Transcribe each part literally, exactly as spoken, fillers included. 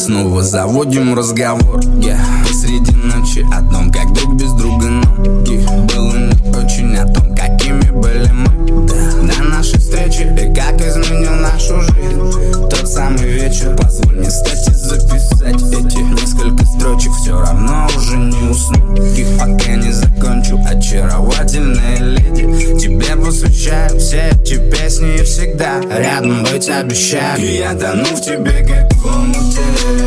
Снова заводим разговор, yeah. Посреди ночи о том, как друг без друга ноги. Было не очень о том, какими были мы, да. До нашей встречи и как изменил нашу жизнь тот самый вечер. Позволь мне стать и записать эти несколько строчек. Все равно уже не усну, их пока не закончу. Очаровательная леди, тебе посвящаю все эти песни и всегда рядом быть обещаю. И я тону в тебе, как в омуте.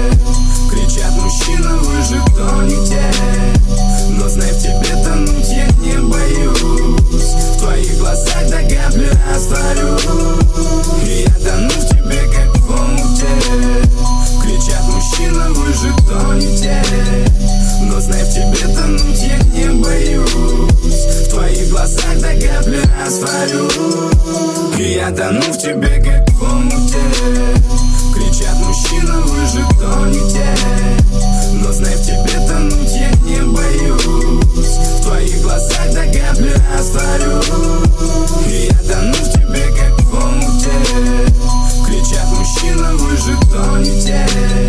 Кричат мужчины, вы же тонете. Но знай, в тебе тонуть я не боюсь. В твоих глазах догадливо растворюсь. И я тону в тебе, как в омуте. Кричат мужчины, вы же тонете. Но знай, в тебе тонуть я не боюсь. В твоих глазах догадливо растворюсь. И я тону в тебе, как в омуте. Кричат мужчины, вы же тонете. Но знай, в тебе тонуть я не боюсь. В твоих глазах догадливо растворюсь. И я тону в тебе, как в омуте. Кричат мужчины, вы же тонете.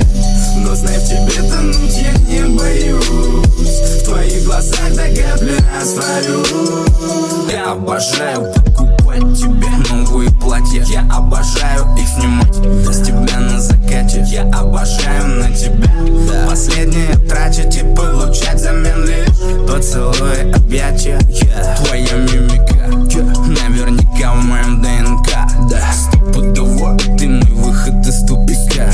Но знай, в тебе тонуть я не боюсь. В твоих глазах догадливо растворюсь. Я обожаю покупать тебе новые платья. Я обожаю их снимать с тебя на закате. Я обожаю на тебя последнее тратить и получать взамен лишь поцелуй, объятия. Твоя мимика наверняка в моем ДНК. Стопудово ты мой выход из тупика.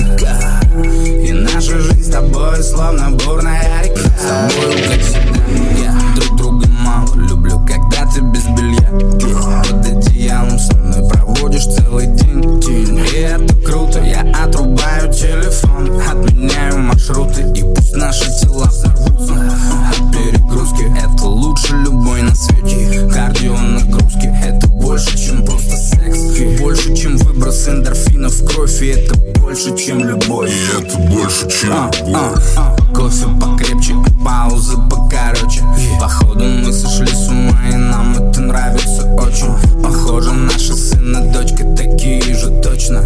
И наша жизнь с тобой словно бурная река. С тобой, как всегда, я друг друга мало люблю, когда ты без белья. Под одеялом со мной проводишь целый день. И это круто, я отрубаю телефон, отменяю маршруты, и пусть наши тела взорвутся от перегрузки. Это лучше любой на свете кардио нагрузки. Это больше, чем просто секс, больше, чем выброс эндорфинов в кровь. И это больше, чем любовь. И это больше, чем а, любовь. а, а. Кофе покрепче, паузы покороче. Походу мы сошли с ума, и нам это нравится очень. Похоже, наши сын и дочка такие же точно.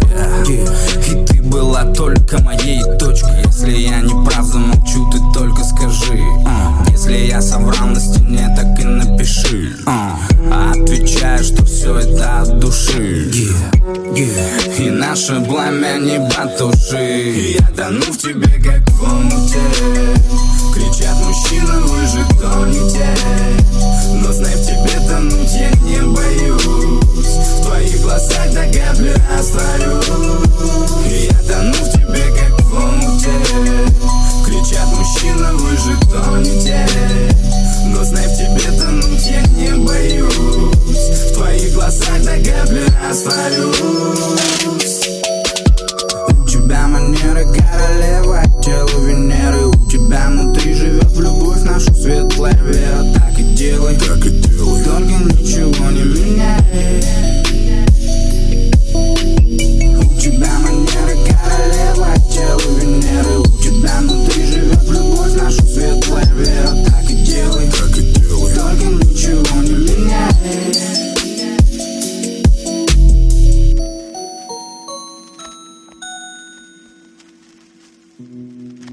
И ты была только моей точкой. Если я не прав, замолчу, ты только скажи. Если я соврал на стене, так и напиши. Отвечаю, что все это от души. И наше пламя не потуши. И я тону в тебе, как в омуте. Кричат мужчины, вы же тонете. Но знай, в тебе тонуть я не боюсь. В твоих глазах догадливо растворюсь. И я тону в тебе, как в омуте. Кричат мужчины, вы же тонете. Но знай, в тебе тонуть я не боюсь. В твоих глазах догадливо растворюсь. У тебя манеры королевы, тело Венеры. У тебя внутри живет любовь, наша светлая вера. Так и делай, так и делай. только ничего не меняй. У тебя манеры королевы, тело Венеры. У тебя внутри живет любовь, наша светлая вера. Так и делай, так и делай. только ничего не меняй. Thank you.